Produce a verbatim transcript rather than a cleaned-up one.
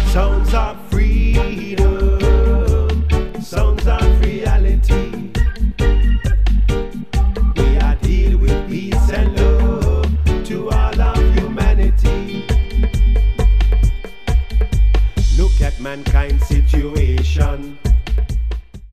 Sounds of freedom, sounds of reality. We are deal with peace and love to all of humanity. Look at mankind.